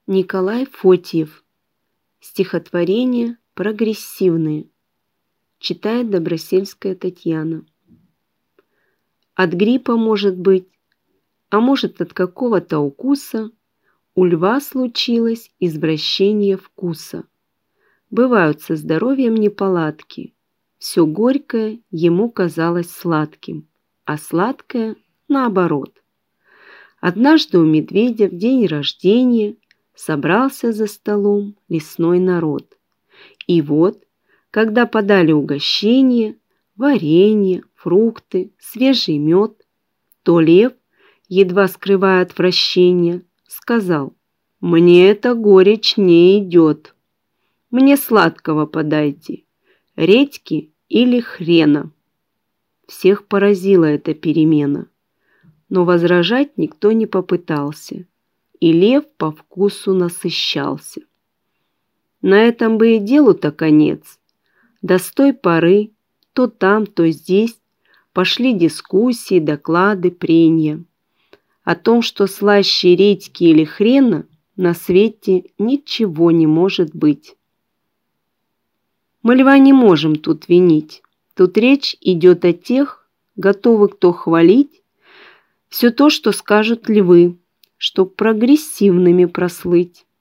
Николай Фотьев. Стихотворения прогрессивные. Читает Добросельская Татьяна. От гриппа, может быть, а может от какого-то укуса, у льва случилось извращение вкуса. Бывают со здоровьем неполадки. Все горькое ему казалось сладким, а сладкое наоборот. Однажды у медведя в день рождения собрался за столом лесной народ. И вот, когда подали угощение, варенье, фрукты, свежий мед, то лев, едва скрывая отвращение, сказал: «Мне эта горечь не идет. Мне сладкого подайте, редьки или хрена». Всех поразила эта перемена, но возражать никто не попытался, и лев по вкусу насыщался. На этом бы и делу-то конец. Да с той поры то там, то здесь пошли дискуссии, доклады, прения о том, что слаще редьки или хрена на свете ничего не может быть. Мы льва не можем тут винить. Тут речь идет о тех, готовых кто хвалить все то, что скажут львы, чтоб прогрессивными прослыть.